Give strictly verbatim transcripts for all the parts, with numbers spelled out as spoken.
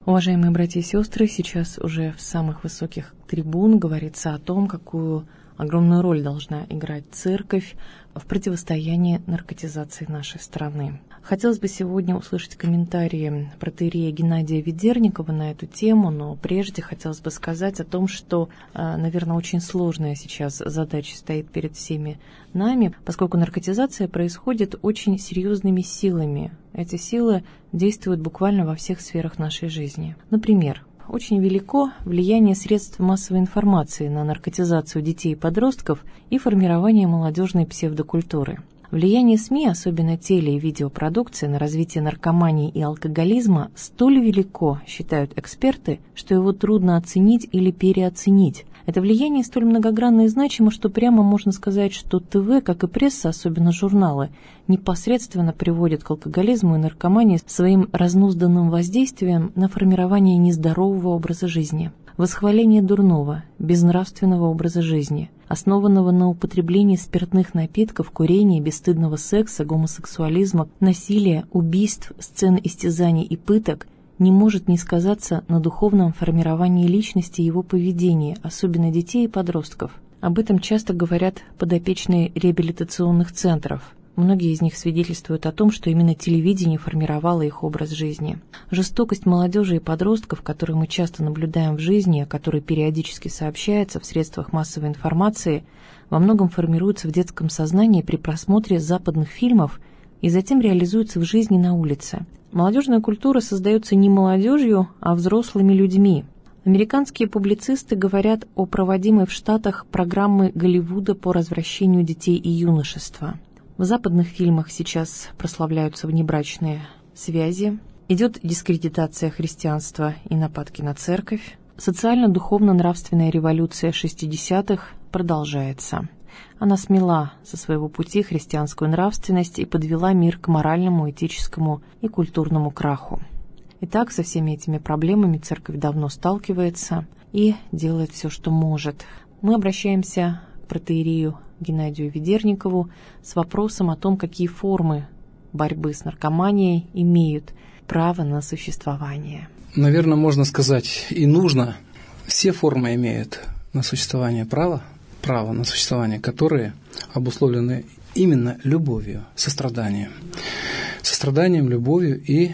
Уважаемые братья и сестры, сейчас уже в самых высоких трибун говорится о том, какую огромную роль должна играть церковь в противостоянии наркотизации нашей страны. Хотелось бы сегодня услышать комментарии протоиерея Геннадия Ведерникова на эту тему, но прежде хотелось бы сказать о том, что, наверное, очень сложная сейчас задача стоит перед всеми нами, поскольку наркотизация происходит очень серьезными силами. Эти силы действуют буквально во всех сферах нашей жизни. Например, очень велико влияние средств массовой информации на наркотизацию детей и подростков и формирование молодежной псевдокультуры. Влияние СМИ, особенно теле- и видеопродукции, на развитие наркомании и алкоголизма столь велико, считают эксперты, что его трудно оценить или переоценить. Это влияние столь многогранно и значимо, что прямо можно сказать, что ТВ, как и пресса, особенно журналы, непосредственно приводят к алкоголизму и наркомании своим разнузданным воздействием на формирование нездорового образа жизни, восхваление дурного, безнравственного образа жизни, основанного на употреблении спиртных напитков, курении, бесстыдного секса, гомосексуализма, насилия, убийств, сцен истязаний и пыток, не может не сказаться на духовном формировании личности и его поведении, особенно детей и подростков. Об этом часто говорят подопечные реабилитационных центров. Многие из них свидетельствуют о том, что именно телевидение формировало их образ жизни. Жестокость молодежи и подростков, которую мы часто наблюдаем в жизни, о которой периодически сообщается в средствах массовой информации, во многом формируется в детском сознании при просмотре западных фильмов и затем реализуется в жизни на улице. Молодежная культура создается не молодежью, а взрослыми людьми. Американские публицисты говорят о проводимой в Штатах программе Голливуда по развращению детей и юношества. В западных фильмах сейчас прославляются внебрачные связи, идет дискредитация христианства и нападки на церковь. Социально-духовно-нравственная революция шестидесятых продолжается. Она смела со своего пути христианскую нравственность и подвела мир к моральному, этическому и культурному краху. Итак, со всеми этими проблемами церковь давно сталкивается и делает все, что может. Мы обращаемся к протоиерею Геннадию Ведерникову с вопросом о том, какие формы борьбы с наркоманией имеют право на существование. Наверное, можно сказать и нужно. Все формы имеют на существование право, право на существование, которые обусловлены именно любовью, состраданием. Состраданием, любовью и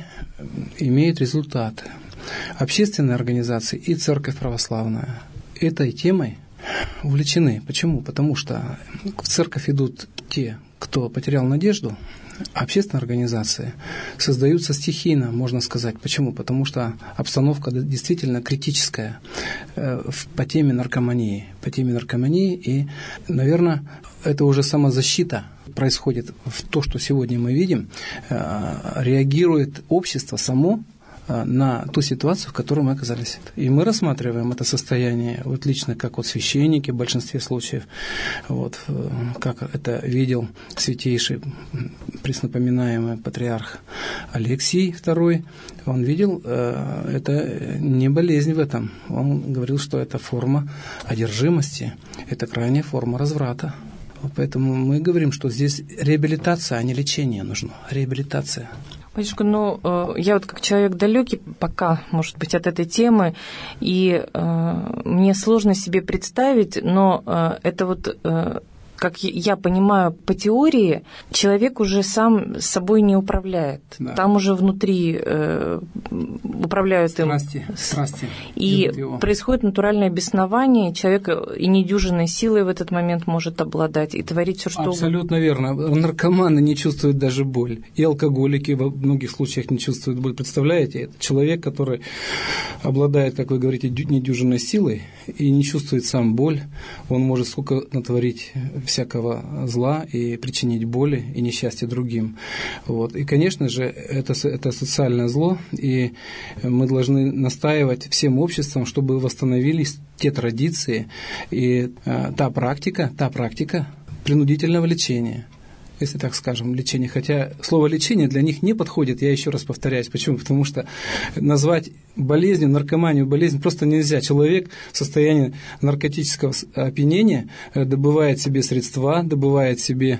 имеют результаты. Общественные организации и Церковь Православная этой темой увлечены. Почему? Потому что в церковь идут те, кто потерял надежду, а общественные организации создаются стихийно, можно сказать. Почему? Потому что обстановка действительно критическая по теме наркомании. По теме наркомании, и, наверное, это уже самозащита происходит в то, что сегодня мы видим, реагирует общество само на ту ситуацию, в которой мы оказались. И мы рассматриваем это состояние, вот лично как вот священники в большинстве случаев, вот, как это видел святейший преснопоминаемый патриарх Алексий второй, он видел, это не болезнь в этом, он говорил, что это форма одержимости, это крайняя форма разврата. Поэтому мы говорим, что здесь реабилитация, а не лечение нужно, реабилитация. Батюшка, ну, я вот как человек далекий пока, может быть, от этой темы, и э, мне сложно себе представить, но э, это вот, э, как я понимаю, по теории, человек уже сам собой не управляет. Да. Там уже внутри э, управляют страсти, им. Страсти. И происходит натуральное беснование, человек и недюжинной силой в этот момент может обладать и творить все, что угодно. Абсолютно верно. Наркоманы не чувствуют даже боль. И алкоголики во многих случаях не чувствуют боль. Представляете, это человек, который обладает, как вы говорите, недюжинной силой и не чувствует сам боль, он может сколько натворить всякого зла и причинить боли и несчастье другим. Вот. И, конечно же, это, это социальное зло, и мы должны настаивать всем обществом, чтобы восстановились те традиции и э, та практика, та практика принудительного лечения. если так скажем, лечение. Хотя слово «лечение» для них не подходит, я еще раз повторяюсь. Почему? Потому что назвать болезнью, наркоманию болезнь просто нельзя. Человек в состоянии наркотического опьянения добывает себе средства, добывает себе,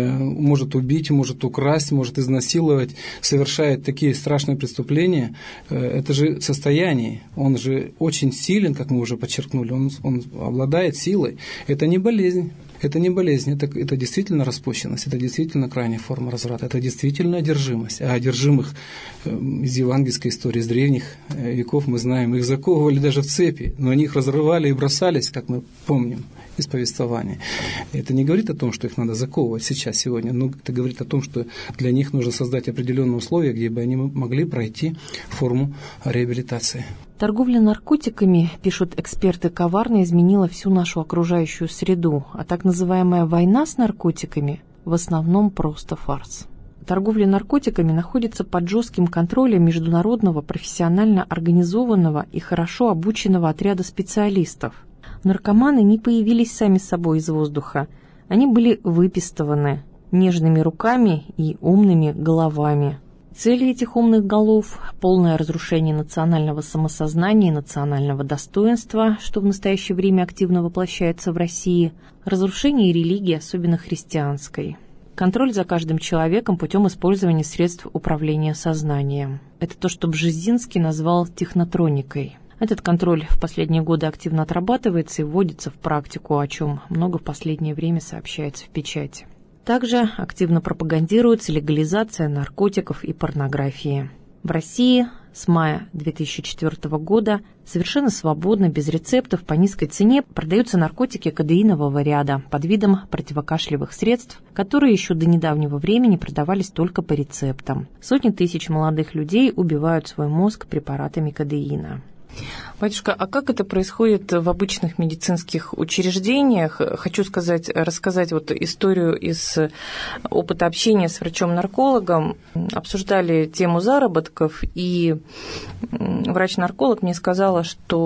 может убить, может украсть, может изнасиловать, совершает такие страшные преступления. Это же состояние. Он же очень силен, как мы уже подчеркнули, он, он обладает силой. Это не болезнь. Это не болезнь, это, это действительно распущенность, это действительно крайняя форма разврата, это действительно одержимость. А одержимых из евангельской истории, из древних веков мы знаем, их заковывали даже в цепи, но они их разрывали и бросались, как мы помним из повествования. Это не говорит о том, что их надо заковывать сейчас, сегодня, но это говорит о том, что для них нужно создать определенные условия, где бы они могли пройти форму реабилитации. Торговля наркотиками, пишут эксперты, коварно изменила всю нашу окружающую среду, а так называемая война с наркотиками в основном просто фарс. Торговля наркотиками находится под жестким контролем международного, профессионально организованного и хорошо обученного отряда специалистов. Наркоманы не появились сами собой из воздуха, они были выпистованы нежными руками и умными головами. Цели этих умных голов – полное разрушение национального самосознания и национального достоинства, что в настоящее время активно воплощается в России, разрушение религии, особенно христианской, контроль за каждым человеком путем использования средств управления сознанием. Это то, что Бжезинский назвал технотроникой. Этот контроль в последние годы активно отрабатывается и вводится в практику, о чем много в последнее время сообщается в печати. Также активно пропагандируется легализация наркотиков и порнографии. В России с мая две тысячи четвёртого года совершенно свободно, без рецептов, по низкой цене продаются наркотики кодеинового ряда под видом противокашлевых средств, которые еще до недавнего времени продавались только по рецептам. Сотни тысяч молодых людей убивают свой мозг препаратами кодеина. Батюшка, а как это происходит в обычных медицинских учреждениях? Хочу сказать, рассказать вот историю из опыта общения с врачом-наркологом. Обсуждали тему заработков, и врач-нарколог мне сказала,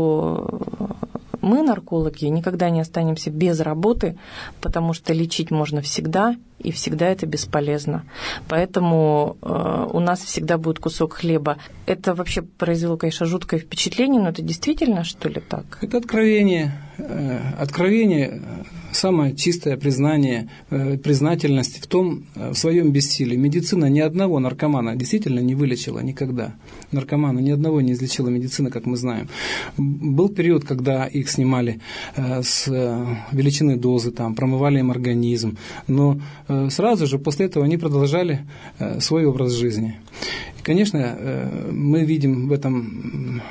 что мы, наркологи, никогда не останемся без работы, потому что лечить можно всегда, и всегда это бесполезно. Поэтому э, у нас всегда будет кусок хлеба. Это вообще произвело, конечно, жуткое впечатление, но это действительно, что ли, так? Это откровение. Э, откровение, самое чистое признание, э, признательность в том, в своем бессилии. Медицина ни одного наркомана действительно не вылечила никогда. Наркомана ни одного не излечила медицина, как мы знаем. Был период, когда их снимали э, с э, величины дозы, там, промывали им организм, но э, сразу же после этого они продолжали э, свой образ жизни. И, конечно, э, мы видим в этом,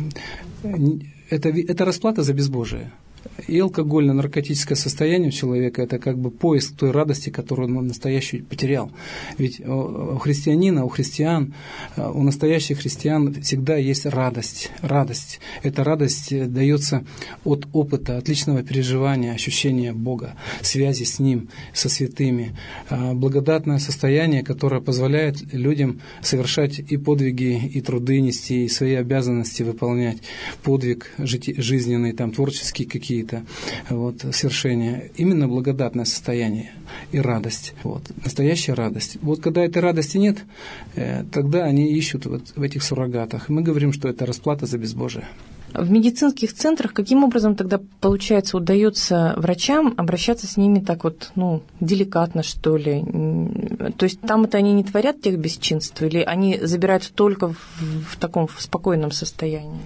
э, это, это расплата за безбожие. И алкогольно-наркотическое состояние у человека – это как бы поиск той радости, которую он настоящую потерял. Ведь у христианина, у христиан, у настоящих христиан всегда есть радость. Радость. Эта радость дается от опыта, от личного переживания, ощущения Бога, связи с Ним, со святыми. Благодатное состояние, которое позволяет людям совершать и подвиги, и труды нести, и свои обязанности выполнять. Подвиг жизненный, там, творческий какие какие-то вот, свершения. Именно благодатное состояние и радость. Вот, настоящая радость. Вот когда этой радости нет, э, тогда они ищут вот в этих суррогатах. Мы говорим, что это расплата за безбожие. В медицинских центрах каким образом тогда, получается, удается врачам обращаться с ними так вот, ну, деликатно, что ли? То есть там-то они не творят тех бесчинств, или они забираются только в, в таком в спокойном состоянии?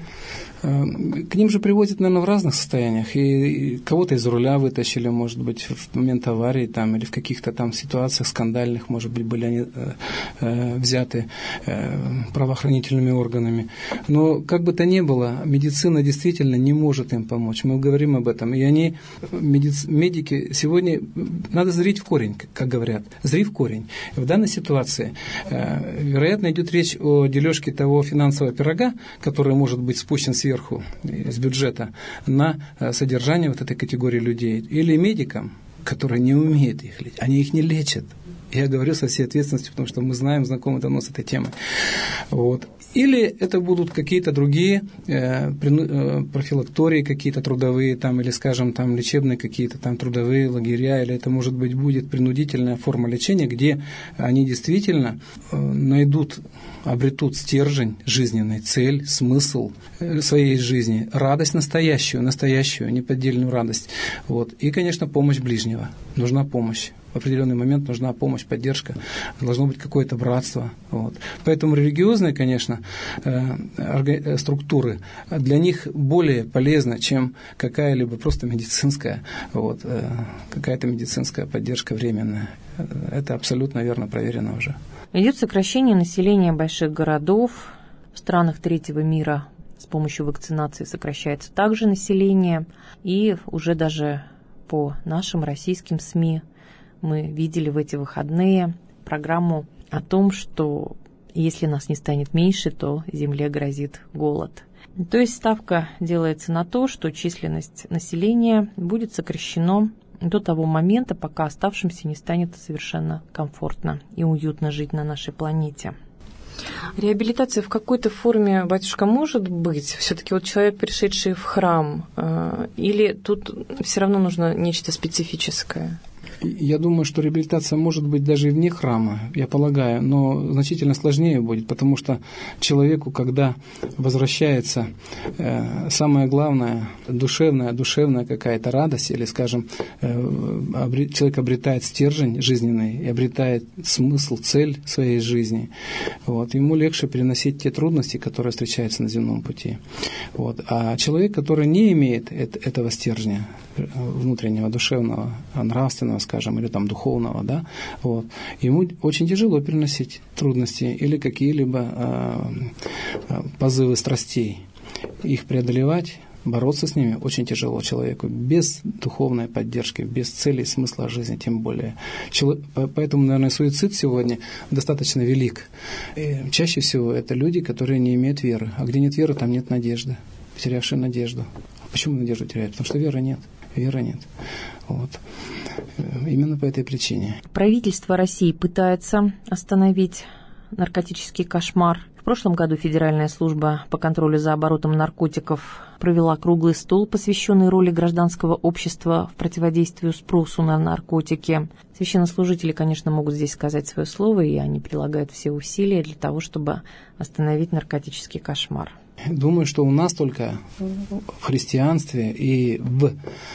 К ним же привозят, наверное, в разных состояниях. И кого-то из руля вытащили, может быть, в момент аварии там, или в каких-то там ситуациях скандальных, может быть, были они э, э, взяты э, правоохранительными органами. Но как бы то ни было, медицина действительно не может им помочь. Мы говорим об этом. И они, медици, медики, сегодня надо зрить в корень, как говорят. Зри в корень. В данной ситуации, э, вероятно, идет речь о дележке того финансового пирога, который может быть спущен сверху сверху, из бюджета, на содержание вот этой категории людей. Или медикам, которые не умеют их лечить. Они их не лечат. Я говорю со всей ответственностью, потому что мы знаем, знакомы давно с этой темой. Вот. Или это будут какие-то другие э, профилактории, какие-то трудовые, там, или, скажем, там, лечебные какие-то там трудовые лагеря, или это, может быть, будет принудительная форма лечения, где они действительно э, найдут, обретут стержень, жизненный, цель, смысл своей жизни, радость настоящую, настоящую, неподдельную радость. Вот. И, конечно, помощь ближнего. Нужна помощь. В определенный момент нужна помощь, поддержка, должно быть какое-то братство. Вот. Поэтому религиозные, конечно, структуры для них более полезны, чем какая-либо просто медицинская, вот, какая-то медицинская поддержка временная. Это абсолютно верно проверено уже. Идет сокращение населения больших городов. В странах третьего мира с помощью вакцинации сокращается также население. И уже даже по нашим российским СМИ мы видели в эти выходные программу о том, что если нас не станет меньше, то Земле грозит голод. То есть ставка делается на то, что численность населения будет сокращена до того момента, пока оставшимся не станет совершенно комфортно и уютно жить на нашей планете. Реабилитация в какой-то форме, батюшка, может быть? Все-таки вот человек, пришедший в храм, или тут все равно нужно нечто специфическое? Я думаю, что реабилитация может быть даже и вне храма, я полагаю, но значительно сложнее будет, потому что человеку, когда возвращается э, самое главное, душевная, душевная какая-то радость, или, скажем, э, обре, человек обретает стержень жизненный и обретает смысл, цель своей жизни, вот, ему легче переносить те трудности, которые встречаются на земном пути. Вот. А человек, который не имеет этого стержня внутреннего, душевного, нравственного, скажем, или там духовного, да, вот, ему очень тяжело переносить трудности или какие-либо э, позывы страстей. Их преодолевать, бороться с ними очень тяжело человеку, без духовной поддержки, без цели и смысла жизни, тем более. Чело... Поэтому, наверное, суицид сегодня достаточно велик. И чаще всего это люди, которые не имеют веры. А где нет веры, там нет надежды, потерявшие надежду. Почему надежду теряют? Потому что веры нет. Веры нет. Вот. Именно по этой причине. Правительство России пытается остановить наркотический кошмар. В прошлом году Федеральная служба по контролю за оборотом наркотиков провела круглый стол, посвященный роли гражданского общества в противодействии спросу на наркотики. Священнослужители, конечно, могут здесь сказать свое слово, и они прилагают все усилия для того, чтобы остановить наркотический кошмар. Думаю, что у нас только в христианстве и в,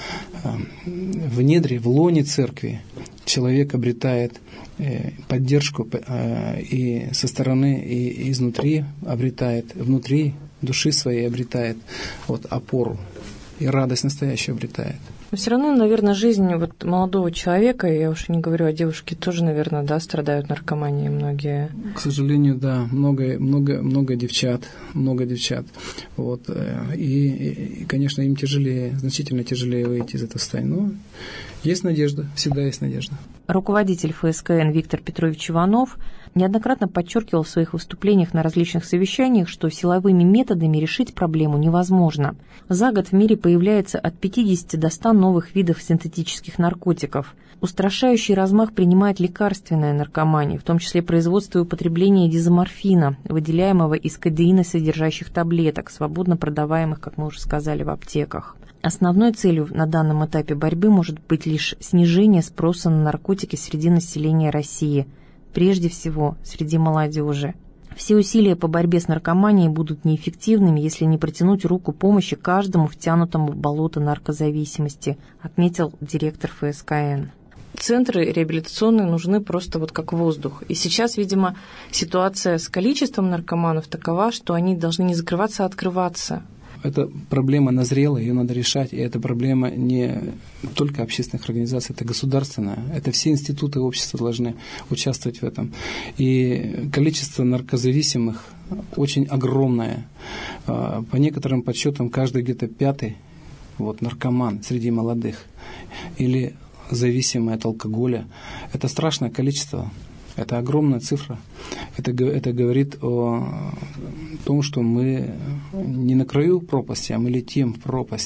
в недре, в лоне церкви человек обретает поддержку и со стороны, и изнутри обретает, внутри души своей обретает вот, опору, и радость настоящую обретает. Но все равно, наверное, жизнь вот молодого человека, я уж не говорю о девушке, тоже, наверное, да, страдают наркоманией многие. К сожалению, да, много, много, много девчат, много девчат. Вот. И, и, конечно, им тяжелее, значительно тяжелее выйти из этого состояния. Но есть надежда, всегда есть надежда. Руководитель эф эс ка эн Виктор Петрович Иванов неоднократно подчеркивал в своих выступлениях на различных совещаниях, что силовыми методами решить проблему невозможно. За год в мире появляется от пятидесяти до ста новых видов синтетических наркотиков. Устрашающий размах принимает лекарственная наркомания, в том числе производство и употребление дизоморфина, выделяемого из кодеиносодержащих таблеток, свободно продаваемых, как мы уже сказали, в аптеках. Основной целью на данном этапе борьбы может быть лишь снижение спроса на наркотики среди населения России, прежде всего среди молодежи. Все усилия по борьбе с наркоманией будут неэффективными, если не протянуть руку помощи каждому втянутому в болото наркозависимости, отметил директор эф эс ка эн. Центры реабилитационные нужны просто вот как воздух. И сейчас, видимо, ситуация с количеством наркоманов такова, что они должны не закрываться, а открываться. Эта проблема назрела, ее надо решать, и эта проблема не только общественных организаций, это государственная, это все институты общества должны участвовать в этом. И количество наркозависимых очень огромное. По некоторым подсчетам, каждый где-то пятый вот, наркоман среди молодых или зависимый от алкоголя. Это страшное количество. Это огромная цифра. Это, это говорит о том, что мы не на краю пропасти, а мы летим в пропасть.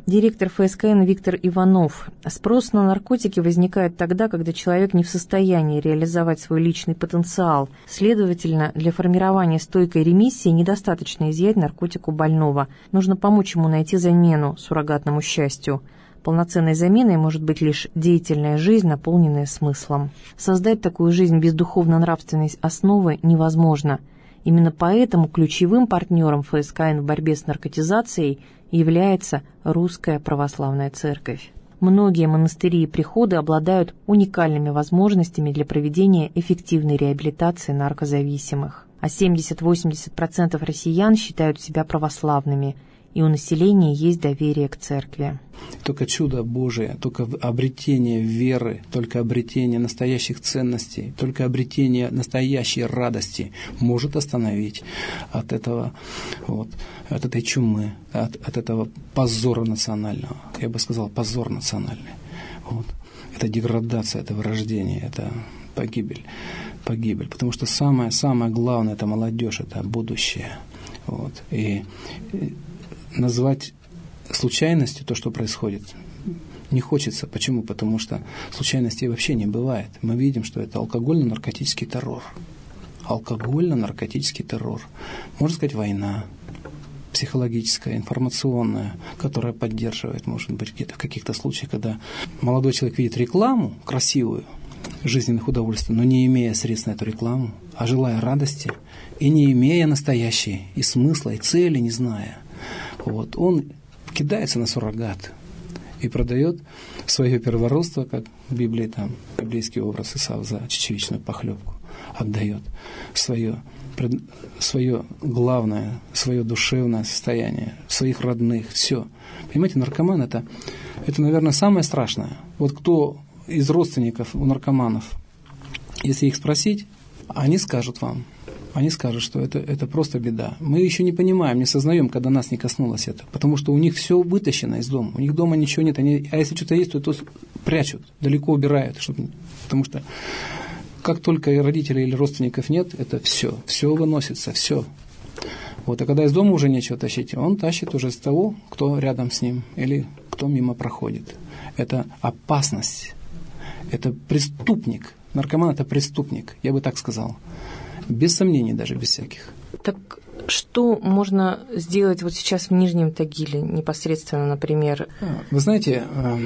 Директор эф эс ка эн Виктор Иванов. Спрос на наркотики возникает тогда, когда человек не в состоянии реализовать свой личный потенциал. Следовательно, для формирования стойкой ремиссии недостаточно изъять наркотик у больного. Нужно помочь ему найти замену суррогатному счастью. Полноценной заменой может быть лишь деятельная жизнь, наполненная смыслом. Создать такую жизнь без духовно-нравственной основы невозможно. Именно поэтому ключевым партнером эф эс ка эн в борьбе с наркотизацией является Русская Православная Церковь. Многие монастыри и приходы обладают уникальными возможностями для проведения эффективной реабилитации наркозависимых. А семьдесят-восемьдесят процентов россиян считают себя православными, и у населения есть доверие к церкви. Только чудо Божие, только обретение веры, только обретение настоящих ценностей, только обретение настоящей радости может остановить от этого, вот, от этой чумы, от, от этого позора национального. Я бы сказал, позор национальный. Вот. Это деградация, это вырождение, это погибель. Погибель. Потому что самое-самое главное – это молодежь, это будущее. Вот. И назвать случайностью то, что происходит, не хочется. Почему? Потому что случайностей вообще не бывает. Мы видим, что это алкогольно-наркотический террор. Алкогольно-наркотический террор. Можно сказать, война психологическая, информационная, которая поддерживает, может быть, где-то в каких-то случаях, когда молодой человек видит рекламу красивую, жизненных удовольствий, но не имея средств на эту рекламу, а желая радости, и не имея настоящей и смысла, и цели не зная, вот, он кидается на суррогат и продает свое первородство, как в Библии, там, библейский образ Исав за чечевичную похлебку, отдает свое, свое главное, свое душевное состояние, своих родных, все. Понимаете, наркоман это, это, наверное, самое страшное. Вот кто из родственников у наркоманов, если их спросить, они скажут вам, они скажут, что это, это просто беда. Мы еще не понимаем, не сознаем, когда нас не коснулось это, потому что у них все вытащено из дома, у них дома ничего нет, они, а если что-то есть, то это прячут, далеко убирают, чтобы, потому что как только родителей или родственников нет, это все, все выносится, все. Вот, а когда из дома уже нечего тащить, он тащит уже с того, кто рядом с ним или кто мимо проходит. Это опасность. Это преступник. Наркоман – это преступник, я бы так сказал. Без сомнений, даже без всяких. Так что можно сделать вот сейчас в Нижнем Тагиле непосредственно, например? Вы знаете,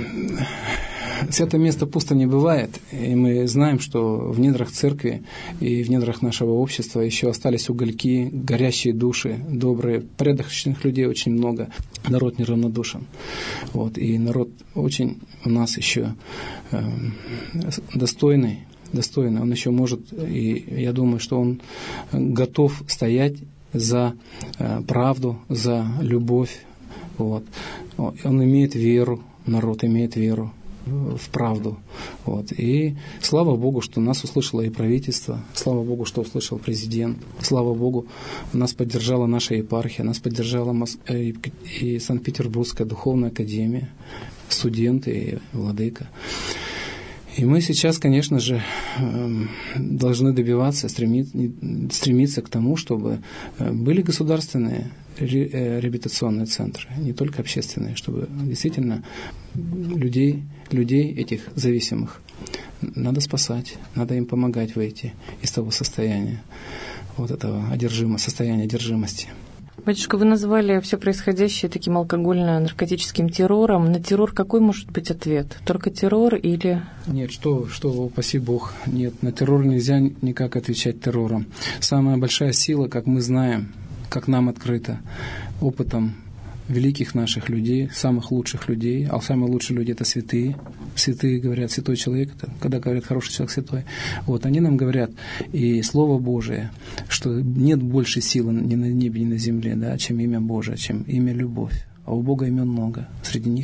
святое место пусто не бывает, и мы знаем, что в недрах церкви и в недрах нашего общества еще остались угольки, горящие души, добрые, порядочных людей очень много. Народ неравнодушен. Вот, и народ очень у нас еще э, достойный, достойный. Он еще может, и я думаю, что он готов стоять за э, правду, за любовь. Вот. Он имеет веру, народ имеет веру в правду. Вот. И слава Богу, что нас услышало и правительство, слава Богу, что услышал президент, слава Богу, нас поддержала наша епархия, нас поддержала и Санкт-Петербургская духовная академия, студенты и владыка. И мы сейчас, конечно же, должны добиваться, стремиться к тому, чтобы были государственные реабилитационные центры, не только общественные, чтобы действительно людей, людей этих зависимых надо спасать, надо им помогать выйти из того состояния, вот этого одержимого, состояния одержимости. Батюшка, вы назвали все происходящее таким алкогольно-наркотическим террором. На террор какой может быть ответ? Только террор или... Нет, что, что, упаси Бог, нет, на террор нельзя никак отвечать террором. Самая большая сила, как мы знаем, как нам открыто, опытом великих наших людей, самых лучших людей, а самые лучшие люди – это святые. Святые говорят, святой человек, это, когда говорят хороший человек святой, вот, они нам говорят, и Слово Божие, что нет больше силы ни на небе, ни на земле, да, чем имя Божие, чем имя любовь. А у Бога имен много, среди них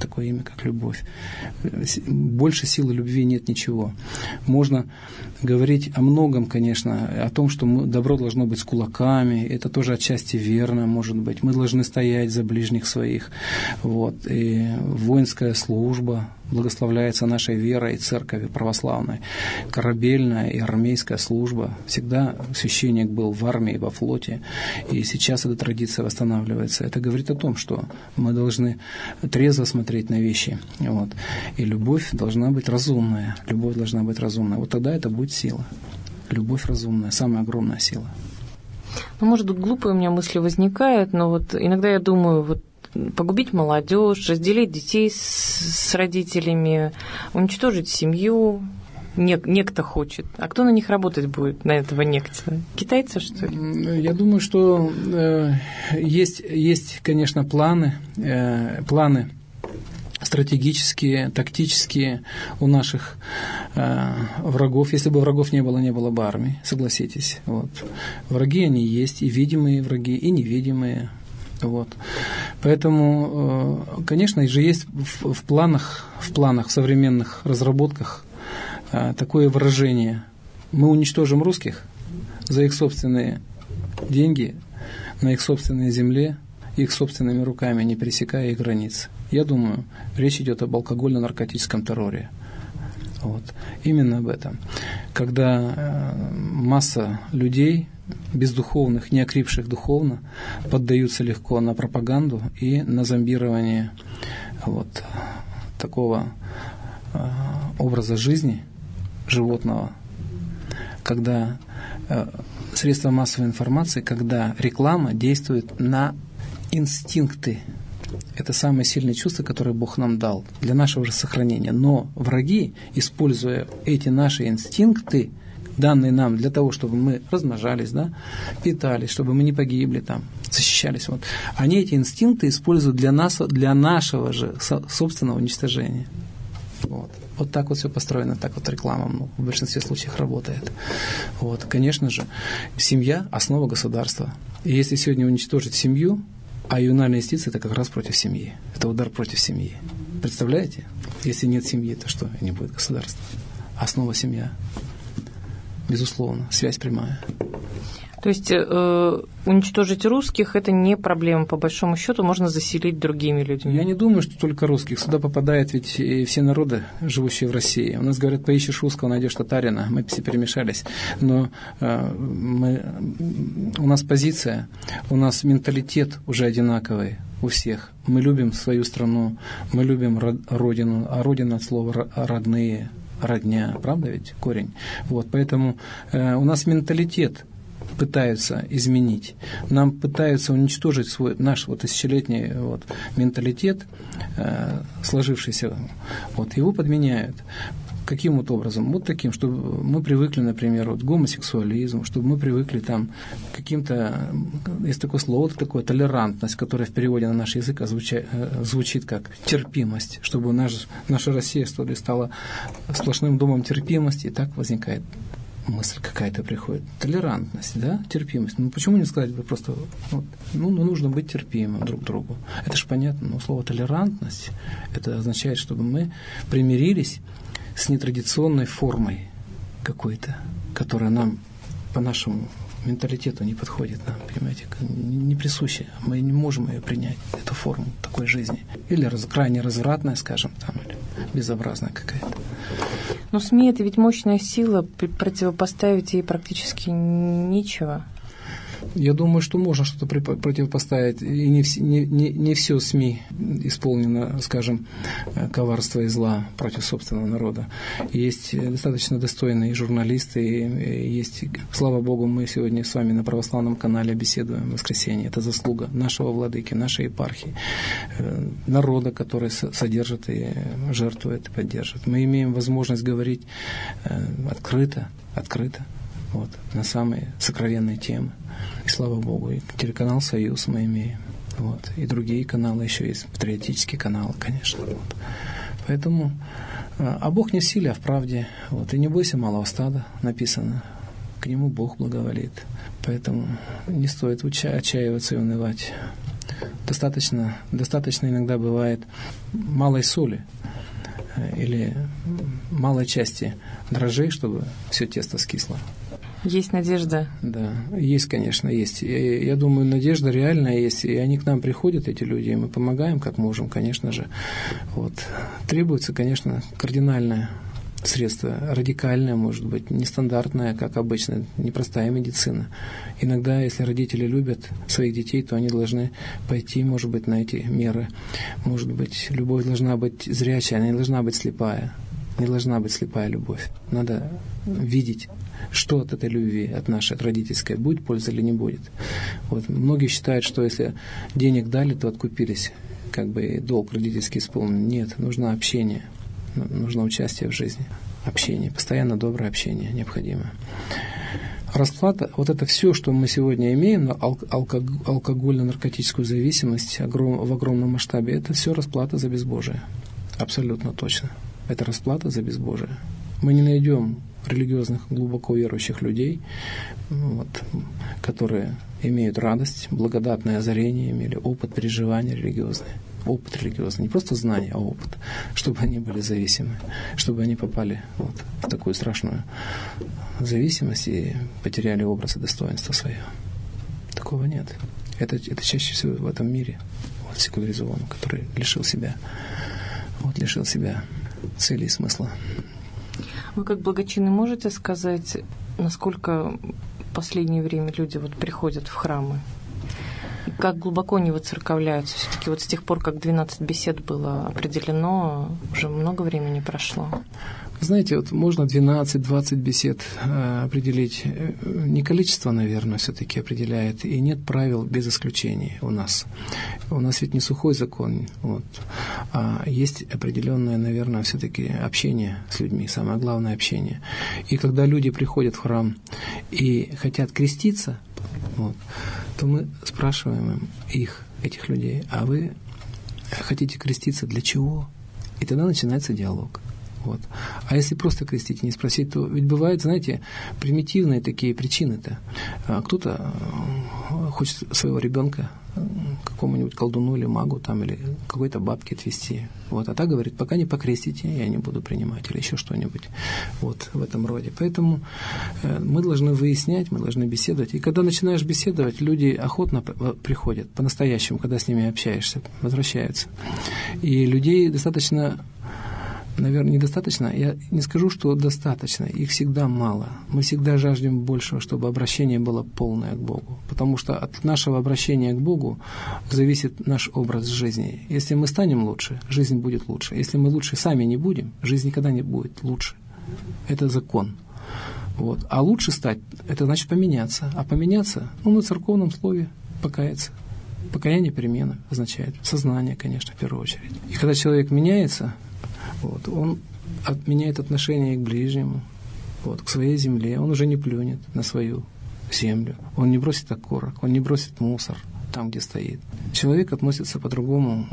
такое имя, как любовь. Больше силы любви нет ничего. Можно говорить о многом, конечно, о том, что мы, добро должно быть с кулаками, это тоже отчасти верно, может быть. Мы должны стоять за ближних своих. Вот. И воинская служба благословляется нашей верой и церковью православной. Корабельная и армейская служба. Всегда священник был в армии, во флоте, и сейчас эта традиция восстанавливается. Это говорит о том, что мы должны трезво смотреть на вещи. Вот. И любовь должна быть разумная. Любовь должна быть разумная. Вот тогда это будет сила. Любовь разумная, самая огромная сила. Ну, может быть, глупые у меня мысли возникают, но вот иногда я думаю, вот погубить молодежь, разделить детей с, с родителями, уничтожить семью. Нек, некто хочет. А кто на них работать будет, на этого некто? Китайцы, что ли? Я думаю, что э, есть, есть, конечно, планы, э, планы стратегические, тактические у наших э, врагов. Если бы врагов не было, не было бы армии, согласитесь. Вот. Враги они есть, и видимые враги, и невидимые. Вот. Поэтому, конечно, же есть в, в планах, в планах, в современных разработках такое выражение: мы уничтожим русских за их собственные деньги, на их собственной земле, их собственными руками, не пересекая их границ. Я думаю, речь идет об алкогольно-наркотическом терроре. Вот. Именно об этом. Когда масса людей, бездуховных, не окрепших духовно, поддаются легко на пропаганду и на зомбирование вот такого э, образа жизни животного, когда э, средства массовой информации, когда реклама действует на инстинкты. Это самые сильные чувства, которые Бог нам дал для нашего же сохранения. Но враги, используя эти наши инстинкты, данные нам для того, чтобы мы размножались, да, питались, чтобы мы не погибли, там, защищались. Вот. Они эти инстинкты используют для нас, для нашего же собственного уничтожения. Вот. Вот так вот все построено, так вот реклама, ну, в большинстве случаев работает. Вот. Конечно же, семья – основа государства. И если сегодня уничтожить семью, а юнальная юстиция – это как раз против семьи. Это удар против семьи. Представляете? Если нет семьи, то что? Не будет государства. Основа – семья. Безусловно, связь прямая. То есть э, уничтожить русских – это не проблема, по большому счету, можно заселить другими людьми. Я не думаю, что только русских. Сюда попадают ведь и все народы, живущие в России. У нас говорят, поищешь русского, найдешь татарина. Мы все перемешались. Но э, мы, у нас позиция, у нас менталитет уже одинаковый у всех. Мы любим свою страну, мы любим родину, а родина от слова «родные», родня, правда ведь, корень? Вот, поэтому э, у нас менталитет пытаются изменить. Нам пытаются уничтожить свой, наш вот тысячелетний вот, менталитет, э, сложившийся. Вот, его подменяют. Каким вот образом? Вот таким, чтобы мы привыкли, например, вот, к гомосексуализму, чтобы мы привыкли там, к каким-то, есть такое слово, такое толерантность, которое в переводе на наш язык озвуча, звучит как терпимость, чтобы наш, наша Россия что ли, стала сплошным домом терпимости, и так возникает мысль какая-то приходит. Толерантность, да, терпимость. Ну почему не сказать просто, вот, ну, ну нужно быть терпимым друг к другу. Это же понятно, но слово толерантность, это означает, чтобы мы примирились с нетрадиционной формой какой-то, которая нам по нашему менталитету не подходит нам, понимаете, не присуща. Мы не можем ее принять, эту форму такой жизни. Или раз, крайне развратная, скажем, там, или безобразная какая-то. Но СМИ – это ведь мощная сила, противопоставить ей практически нечего. Я думаю, что можно что-то противопоставить. И не, не, не, не все СМИ исполнено, скажем, коварства и зла против собственного народа. Есть достаточно достойные журналисты, и есть, слава Богу, мы сегодня с вами на православном канале беседуем в воскресенье. Это заслуга нашего владыки, нашей епархии, народа, который содержит и жертвует, и поддерживает. Мы имеем возможность говорить открыто, открыто. Вот, на самые сокровенные темы. И слава Богу, и телеканал «Союз» мы имеем. Вот, и другие каналы еще есть, патриотические каналы, конечно. Вот. Поэтому, а Бог не в силе, а в правде. Вот, и не бойся малого стада, написано. К нему Бог благоволит. Поэтому не стоит отчаиваться и унывать. достаточно, достаточно иногда бывает малой соли или малой части дрожжей, чтобы все тесто скисло. Есть надежда? Да, есть, конечно, есть. И, я думаю, надежда реальная есть, и они к нам приходят, эти люди, и мы помогаем, как можем, конечно же. Вот. Требуется, конечно, кардинальное средство, радикальное, может быть, нестандартное, как обычно, непростая медицина. Иногда, если родители любят своих детей, то они должны пойти, может быть, на эти меры. Может быть, любовь должна быть зрячая, она не должна быть слепая. Не должна быть слепая любовь. Надо видеть, что от этой любви, от нашей, от родительской, будет польза или не будет. Вот. Многие считают, что если денег дали, то откупились, как бы долг родительский исполнен. Нет, нужно общение, нужно участие в жизни, общение, постоянно доброе общение необходимо. Расплата, вот это все, что мы сегодня имеем, алкогольно-наркотическую зависимость в огромном масштабе, это все расплата за безбожие. Абсолютно точно. Это расплата за безбожие. Мы не найдем религиозных, глубоко верующих людей, вот, которые имеют радость, благодатное озарение, имели опыт переживания религиозный. Опыт религиозный, не просто знание, а опыт, чтобы они были зависимы, чтобы они попали вот в такую страшную зависимость и потеряли образ и достоинство свое. Такого нет. Это, это чаще всего в этом мире, вот, секуляризованном, который лишил себя, вот, лишил себя цели и смысла. Вы как благочинный можете сказать, насколько в последнее время люди вот приходят в храмы? И как глубоко они воцерковляются? Все-таки вот с тех пор, как двенадцать бесед было определено, уже много времени прошло. Знаете, вот можно двенадцать-двадцать бесед э, определить. Не количество, наверное, все-таки определяет. И нет правил без исключений у нас. У нас ведь не сухой закон. Вот. А есть определенное, наверное, все-таки общение с людьми. Самое главное — общение. И когда люди приходят в храм и хотят креститься, вот, то мы спрашиваем их, этих людей: а вы хотите креститься для чего? И тогда начинается диалог. Вот. А если просто крестить и не спросить, то ведь бывают, знаете, примитивные такие причины-то. Кто-то хочет своего ребенка какому-нибудь колдуну или магу там, или какой-то бабке отвести. Вот. А та говорит: пока не покрестите, я не буду принимать, или еще что-нибудь вот в этом роде. Поэтому мы должны выяснять, мы должны беседовать. И когда начинаешь беседовать, люди охотно приходят, по-настоящему, когда с ними общаешься, возвращаются. И людей достаточно... Наверное, недостаточно. Я не скажу, что достаточно. Их всегда мало. Мы всегда жаждем большего, чтобы обращение было полное к Богу. Потому что от нашего обращения к Богу зависит наш образ жизни. Если мы станем лучше, жизнь будет лучше. Если мы лучше сами не будем, жизнь никогда не будет лучше. Это закон. Вот. А лучше стать, это значит поменяться. А поменяться, ну, на церковном слове покаяться. Покаяние, перемена означает сознание, конечно, в первую очередь. И когда человек меняется, вот, он отменяет отношение к ближнему, вот, к своей земле. Он уже не плюнет на свою землю. Он не бросит окурок, он не бросит мусор там, где стоит. Человек относится по-другому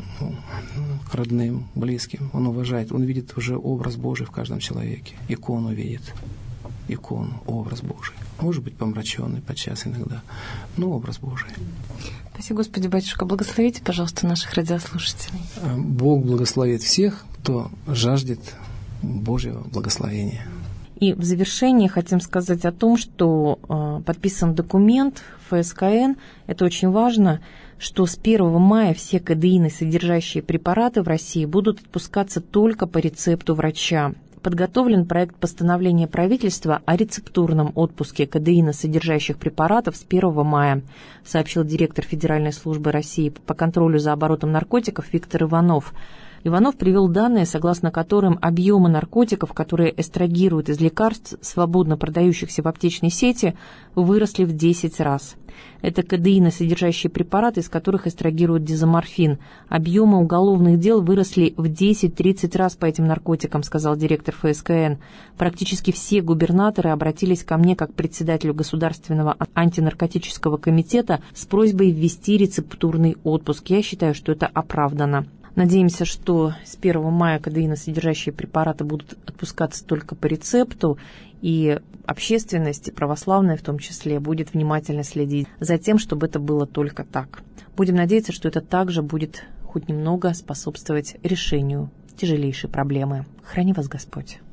к родным, близким. Он уважает, он видит уже образ Божий в каждом человеке. Икону видит. Икону, образ Божий. Может быть, помраченный подчас иногда, но образ Божий. Спасибо, Господи, батюшка. Благословите, пожалуйста, наших радиослушателей. Бог благословит всех, кто жаждет Божьего благословения. И в завершении хотим сказать о том, что э, подписан документ эф эс ка эн. Это очень важно, что с первого мая все кодеины, содержащие препараты в России, будут отпускаться только по рецепту врача. Подготовлен проект постановления правительства о рецептурном отпуске кодеиносодержащих препаратов с первого мая, сообщил директор Федеральной службы России по контролю за оборотом наркотиков Виктор Иванов. Иванов привел данные, согласно которым объемы наркотиков, которые эстрагируют из лекарств, свободно продающихся в аптечной сети, выросли в десять раз. Это кодеиносодержащие препараты, из которых эстрагируют дезоморфин. Объемы уголовных дел выросли в десять-тридцать раз по этим наркотикам, сказал директор эф эс ка эн. Практически все губернаторы обратились ко мне как председателю Государственного антинаркотического комитета с просьбой ввести рецептурный отпуск. Я считаю, что это оправдано. Надеемся, что с первого мая кодеиносодержащие препараты будут отпускаться только по рецепту, и общественность, и православная в том числе, будет внимательно следить за тем, чтобы это было только так. Будем надеяться, что это также будет хоть немного способствовать решению тяжелейшей проблемы. Храни вас Господь.